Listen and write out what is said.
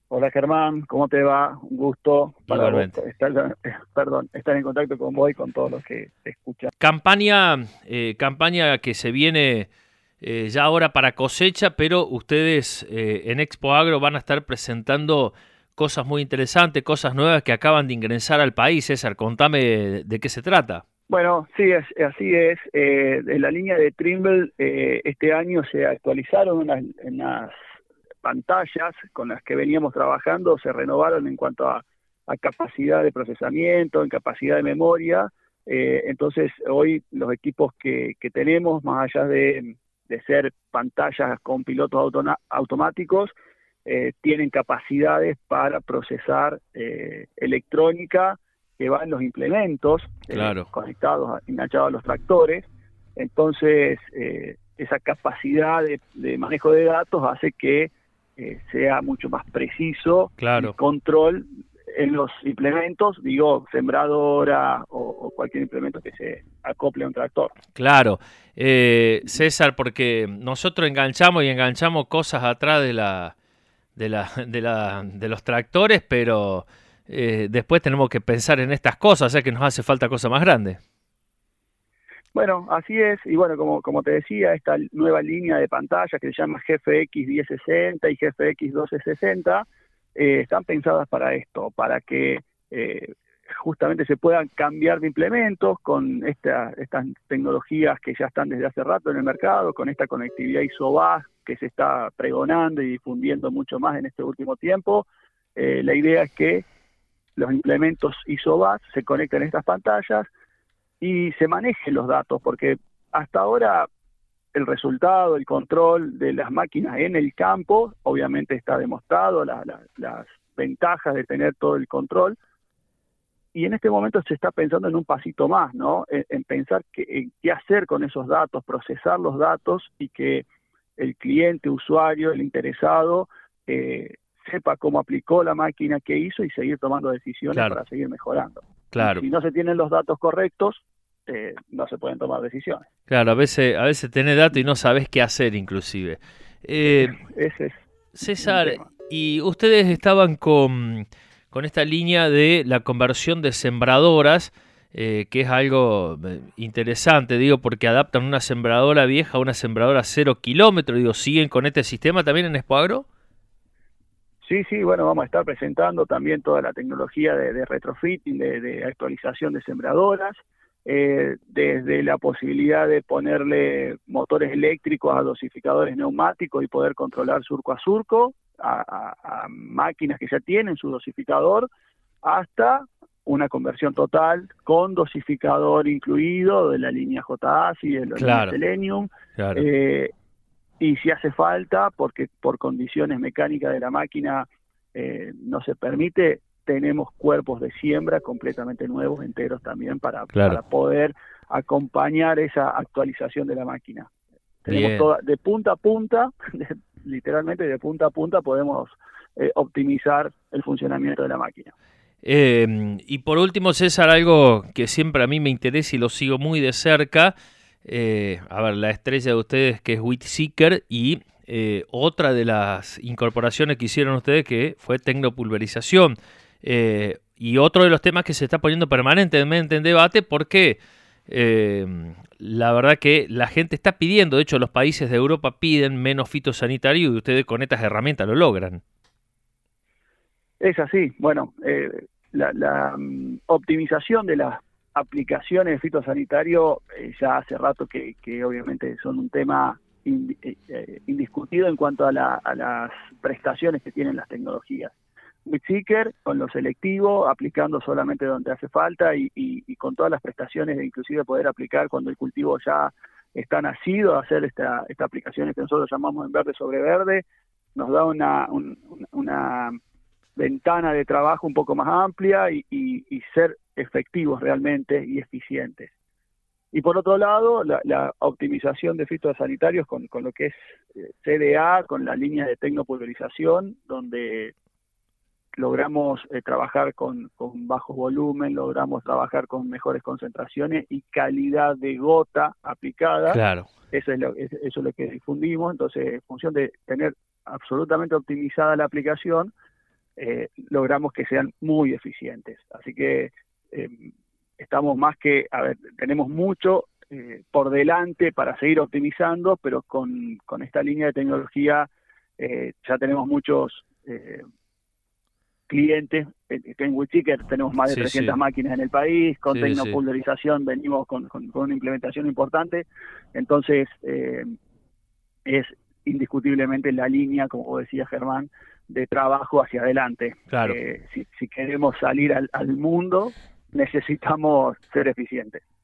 Hola Germán, ¿cómo te va? Un gusto para vos Igualmente. estar en contacto con vos y con todos los que te escuchan. Campaña que se viene ya ahora para cosecha, pero ustedes en Expo Agro van a estar presentando cosas muy interesantes, cosas nuevas que acaban de ingresar al país. César, contame de qué se trata. Bueno, sí, así es. En la línea de Trimble este año se actualizaron unas pantallas con las que veníamos trabajando, se renovaron en cuanto a capacidad de procesamiento, en capacidad de memoria. Entonces, hoy los equipos que tenemos, más allá de ser pantallas con pilotos automáticos, tienen capacidades para procesar electrónica que va en los implementos Claro, conectados, enganchados a los tractores. Entonces, esa capacidad de manejo de datos hace que sea mucho más preciso el claro, control en los implementos, digo, sembradora o cualquier implemento que se acople a un tractor. claro. César, porque nosotros enganchamos cosas atrás de los tractores, pero después tenemos que pensar en estas cosas, o sea que nos hace falta cosa más grande. Bueno, así es, y bueno, como te decía, esta nueva línea de pantalla que se llama GFX 1060 y GFX 1260 están pensadas para esto, para que justamente se puedan cambiar de implementos con estas tecnologías que ya están desde hace rato en el mercado, con esta conectividad ISO-BAS que se está pregonando y difundiendo mucho más en este último tiempo. La idea es que los implementos ISO-BAS se conecten a estas pantallas y se manejen los datos, porque hasta ahora el resultado, el control de las máquinas en el campo, obviamente está demostrado, las ventajas de tener todo el control, y en este momento se está pensando en un pasito más, ¿no? En pensar en qué hacer con esos datos, procesar los datos y que el cliente, usuario, el interesado, sepa cómo aplicó la máquina, qué hizo y seguir tomando decisiones Claro, para seguir mejorando. Y claro, si no se tienen los datos correctos, no se pueden tomar decisiones. claro. A veces tenés datos y no sabés qué hacer, inclusive. Eh, Ese es un César, tema. y ustedes estaban con esta línea de la conversión de sembradoras, que es algo interesante, digo, porque adaptan una sembradora vieja a una sembradora 0 kilómetros, digo, ¿siguen con este sistema también en Expoagro? Sí, sí, bueno, vamos a estar presentando también toda la tecnología de retrofitting, de actualización de sembradoras, desde la posibilidad de ponerle motores eléctricos a dosificadores neumáticos y poder controlar surco a surco, a máquinas que ya tienen su dosificador, hasta una conversión total con dosificador incluido de la línea JASI, de la línea Claro, Selenium, claro, eh, y si hace falta, porque por condiciones mecánicas de la máquina no se permite, tenemos cuerpos de siembra completamente nuevos, enteros también, claro. para poder acompañar esa actualización de la máquina. Tenemos Bien. toda, de punta a punta, literalmente de punta a punta, podemos optimizar el funcionamiento de la máquina. Y por último, César, algo que siempre a mí me interesa y lo sigo muy de cerca. A ver, la estrella de ustedes que es Whitseeker y otra de las incorporaciones que hicieron ustedes que fue tecnopulverización. Y otro de los temas que se está poniendo permanentemente en debate porque eh, la verdad que la gente está pidiendo, de hecho los países de Europa piden menos fitosanitario y ustedes con estas herramientas lo logran. Es así, bueno, optimización de las aplicaciones de fitosanitario ya hace rato que obviamente son un tema indiscutido en cuanto a las prestaciones que tienen las tecnologías. Whitseeker con lo selectivo, aplicando solamente donde hace falta y con todas las prestaciones de inclusive poder aplicar cuando el cultivo ya está nacido, hacer esta aplicación que nosotros llamamos en verde sobre verde, nos da una ventana de trabajo un poco más amplia y ser efectivos realmente y eficientes. Y por otro lado, la optimización de fitosanitarios con lo que es CDA, con la línea de tecnopulverización, donde logramos trabajar con bajo volumen, logramos trabajar con mejores concentraciones y calidad de gota aplicada. Claro. Eso es lo que difundimos. Entonces, en función de tener absolutamente optimizada la aplicación, logramos que sean muy eficientes. Así que estamos más que, tenemos mucho por delante para seguir optimizando, pero con esta línea de tecnología ya tenemos muchos clientes. En WheatSeeker tenemos más de 300 máquinas en el país, con tecnopoolerización venimos con una implementación importante, entonces es indiscutiblemente la línea, como vos decías, Germán, de trabajo hacia adelante. Claro. Si queremos salir al mundo, necesitamos ser eficientes.